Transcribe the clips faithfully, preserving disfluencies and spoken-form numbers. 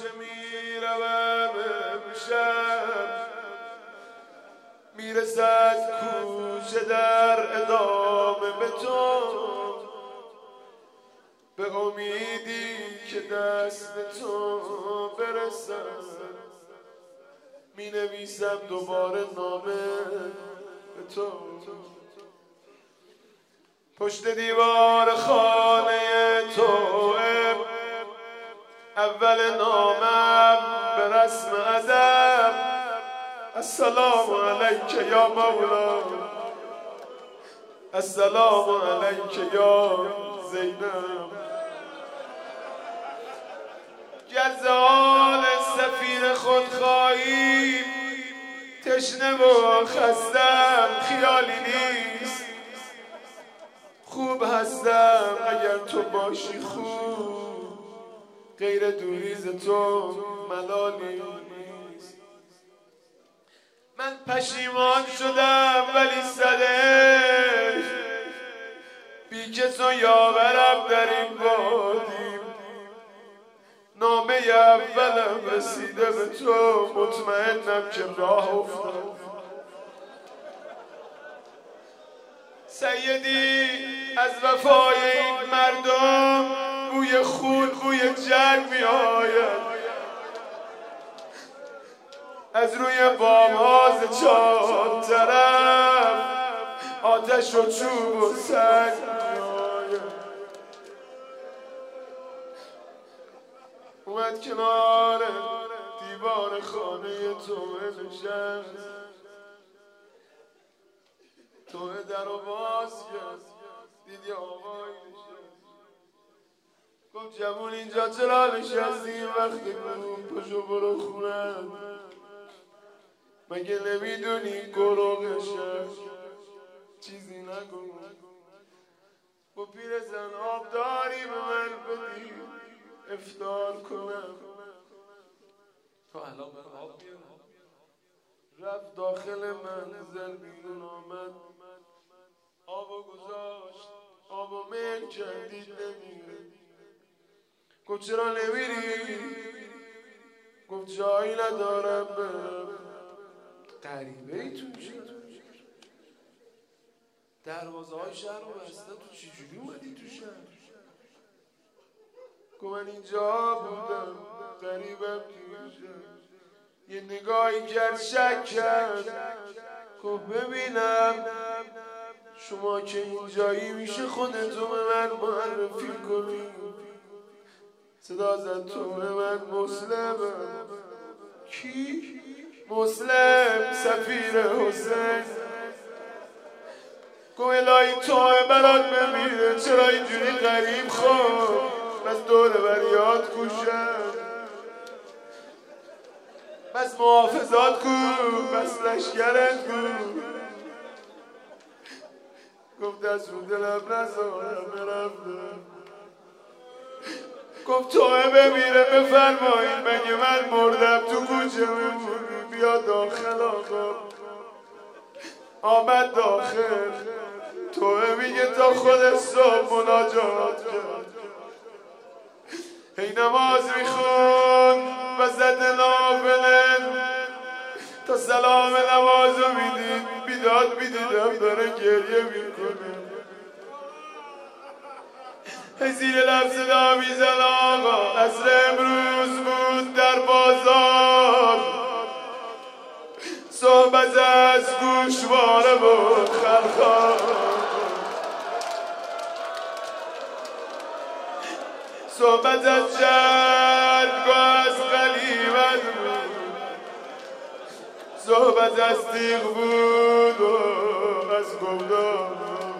کوچه میروم امشب، میرسد کوچه در ادامه به تو، به امیدی که دست تو برسد، می نویسم دوباره نامه به تو. پشت دیوار خانه تو اول نامم به رسم ادب، السلام علیک یا مولا، السلام علیک یا زینب. گر حال سفیر خود خواهی تشنه و خستم خیالی نیست، خوب هستم اگر تو باشی خوب، غیر دوری ز تو ملالی نیست. من پشیمان شدم ولی صدق بی کس و یاورم در این وادی، نامه اولم رسیده به تو، مطمئنم که راه افتاد. سیدی از وفای این مردم بوی خون بوی جنگ می آید، از روی بام‌ها ز چهار طرف آتش و چوب و سنگ می آید. اومد کنار دیوار خانه تو نشست، تو در رو باز کرد دیدی آقای نشست، گفت جوون اینجا چرا نشستی وقتی کنون پشو برو خونه، مگه نمیدونی گروه شهر چیزی نگو. گفت پیرزن آب داری به من بدی افطار کنم، تو الان من آب بیارم. رفت داخل منزل بیرون آمد، آبو گذاشت آبو میل کردید نمیره. گفت چرا نمیری؟ گفت جایی ندارم برم. غریبه ای تو دروازه های شهر رو بسته، تو چجوری اومدی تو شهر؟ گفت من اینجا بودم غریبم دیگه. یه نگاهی کرد شک کرد، گفت ببینم شما که اینجایی میشه خودتو به من معرفی کنی. صدا زد تو به من مسلمم. کی؟ مسلم سفیر حسین. گفت الهی توه برات بمیره، چرا اینجوری غریب خود بس دور بریات کوشن، بس محافظات کو، بس لشکرت کو. گفت دست رو دلم نزارم برفتم. گفت توه بمیره بفرمایید، مگه من مردم تو کوچه بمونی؟ بیا داخل آقا. آمد داخل، توه میگه تا خود صبح مناجات کرد، هی نماز میخون و زد نافله تا سلام نمازو میدید بیداد میدیدم داره گریه میکنه. هی زیر لب صدا میزن آقا عصر امروز بود در بازار، صحبت از گوشواره و خلخال، صحبت از جنگ و از غنیمت بود، صحبت از تیغ بود و از گفتار.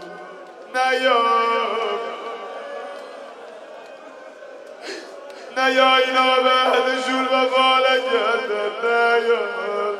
نیام نیا اینا به اهلشون وفا نکردن، نیا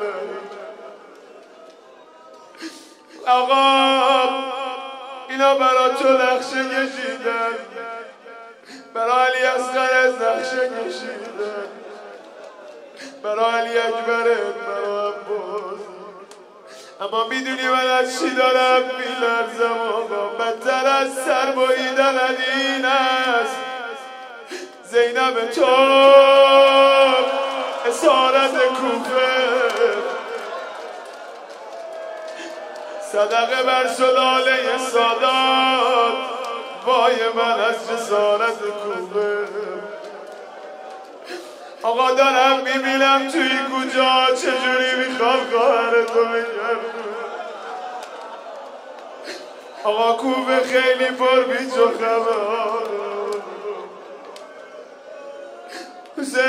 آقا اینا برا تو نقشه کشیدن، برا علی اصغر از نقشه کشیدن، برا علی اکبرت، برا عباس. اما میدونی من از چی دارم میلرزم آقا؟ بدتر از سر بریدن این است زینب تو کوفه صدقه بر سلاله سادات وای من از جسارت کوفه آقا دارم میبینم توی کجا چجوری میخوام خواهر تو بگردم آقا کوفه خیلی پر بیچ و خبر حسین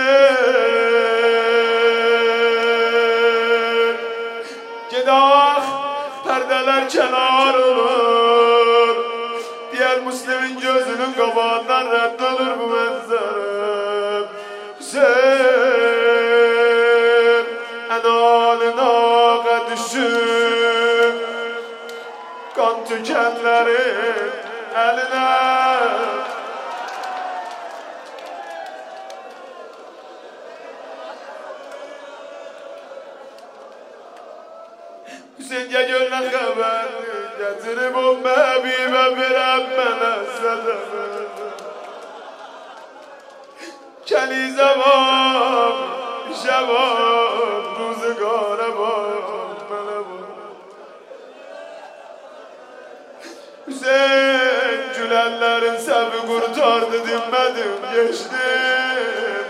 گداخ perdeler kenar olur diğer Müslümin gözünün kabağından reddolur bu manzara Hüseyin enalına düşüp kan tükenlerin eline Hüseyin ya gönlüne haber getirip o mebibe verem bana sedeme Kelize var, işe var, ruzgara var, bana var Hüseyin gülenlerin sevi kurtardı dinmedim geçtim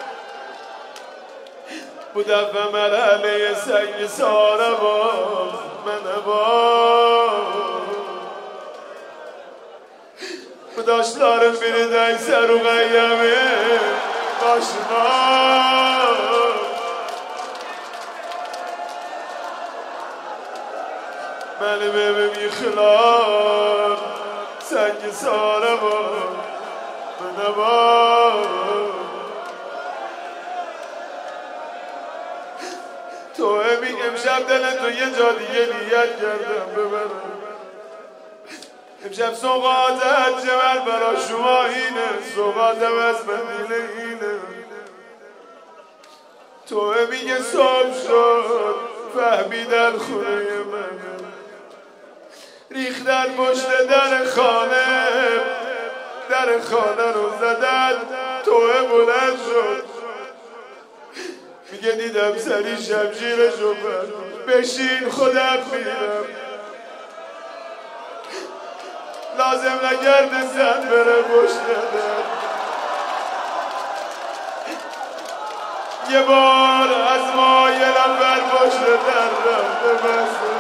Bu defa merhaleye sengi sara var, bana var Bu taşların biri değse Rugayye'min başına Benim evim yıkılar Sengi sara var Bana var تو امی امشب دل تو یه جا دیگه نیت کردم ببرم امشب سوقاتت جمل برا شما اینه سوقاتم از مدینه اینه تو امی که صبح شد فهمیدن خونه منه ریختن پشت در خانه در خانه رو زدن توه بلند شد میگه دیدم سری شمشیرشو بر بشین خودم میرم لازم نگرده زن بره پشت در یه بار از ما یه نفر پشت در رفته بسته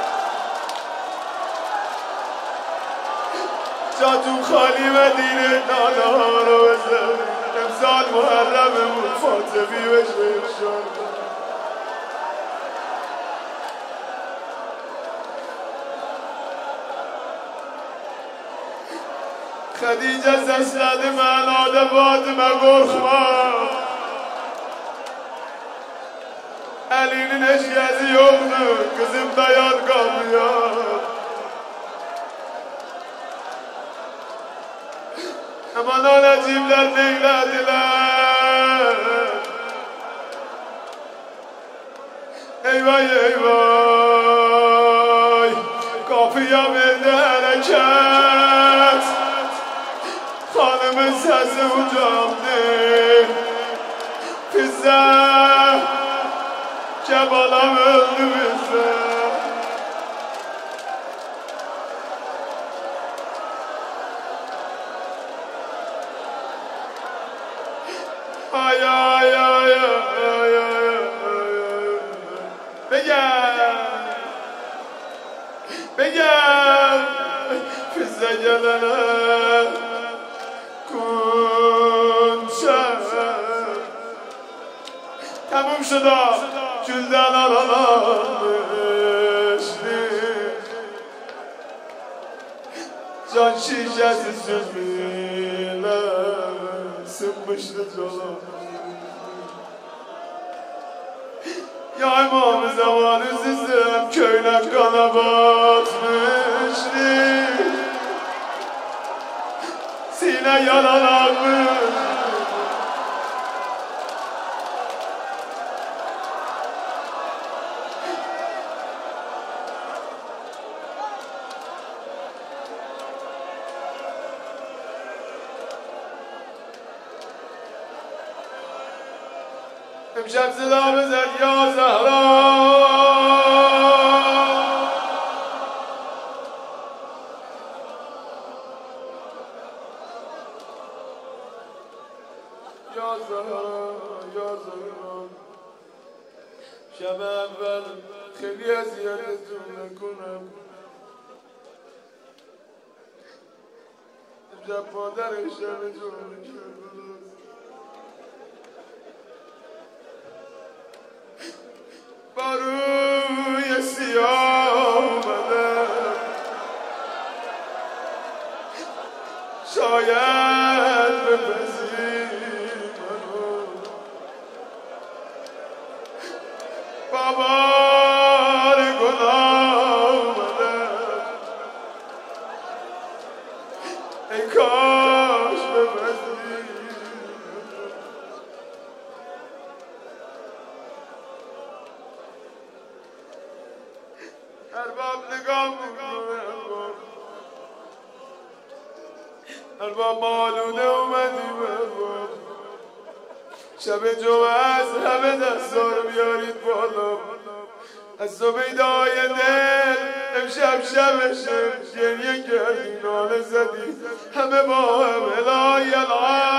جا تو خالی مدینه ناله ها رو بزن امسال محرممون فاطمی بشه انشالله خدیجه سسلedi mənada Fatıma korkma Elinin eşkezi yoktu kızım dayan kapıya Aman anacımlar neylediler Eyvay eyvay Kapıya verdi hareket Hanımın sesi ucaldı Bize Kebalam öldü bize Ay ay ay ay ay Begem Begem Bize gelene Tamam şurada külden aralanmıştı Can şişesi sürmüyle sıkmıştı canım Ya imam-ı zaman üzüzüm köyler kana batmıştı Sine yaralanmış امشب صدا بزن یا زهرا یا زهرا یا زهرا شب اول خیلی اذیتتون نکنم امشب مادر شبتون با روی سیاه اومدم شاید بپذیر منو با بار گناه اومدم ای کاش بپذیر ارباب نگاه میکنه ارباب مالونه اومدی ارباب شب جمعه از همه دستا رو بیارید بالا از تو بیدای دل امشب شبشه گریه کردی ناله زدی همه با هم الهی الان